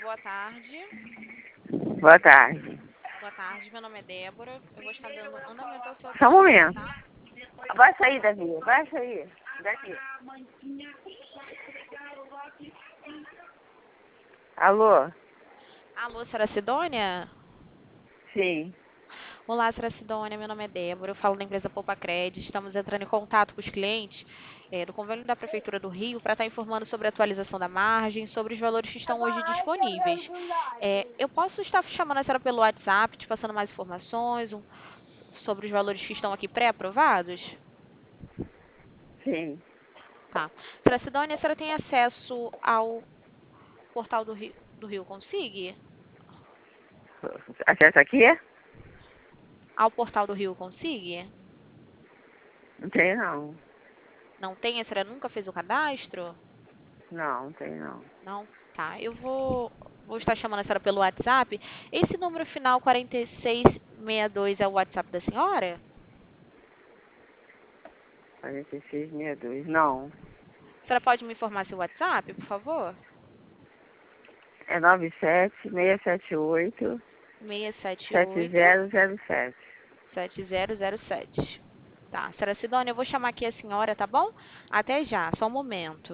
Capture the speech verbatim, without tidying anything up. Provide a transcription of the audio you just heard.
boa tarde. Boa tarde. Boa tarde, meu nome é Débora. Eu vou estar dando andamento ao seu Só um atendimento, momento. tá? Abaixa aí, Davi. Abaixa aí. Daqui. Alô? Alô, senhora Sidônia? Sim. Olá, senhora Sidônia. Meu nome é Débora. Eu falo da empresa Poupa Crédito. Estamos entrando em contato com os clientes eh, do convênio da Prefeitura do Rio para estar informando sobre a atualização da margem, sobre os valores que estão hoje disponíveis. Eh, eu posso estar chamando a senhora pelo WhatsApp, te passando mais informações um- sobre os valores que estão aqui pré-aprovados? Sim. Tá. Senhora Sidônia, a senhora tem acesso ao portal do Rio, do Rio Consigue? Acesso aqui? Ao portal do Rio Consigue? Não tem não. Não tem? A senhora nunca fez o cadastro? Não, não tem não. Não? Tá. Eu vou, vou estar chamando a senhora pelo WhatsApp. Esse número final quarenta e seis sessenta e dois é o WhatsApp da senhora? quarenta e seis sessenta e dois. Não. A senhora pode me informar seu WhatsApp, por favor? É nove sete seis sete oito seis sete sete oito, zero zero sete. sete zero zero sete. Tá. Senhora Sidônia, eu vou chamar aqui a senhora, tá bom? Até já, só um momento.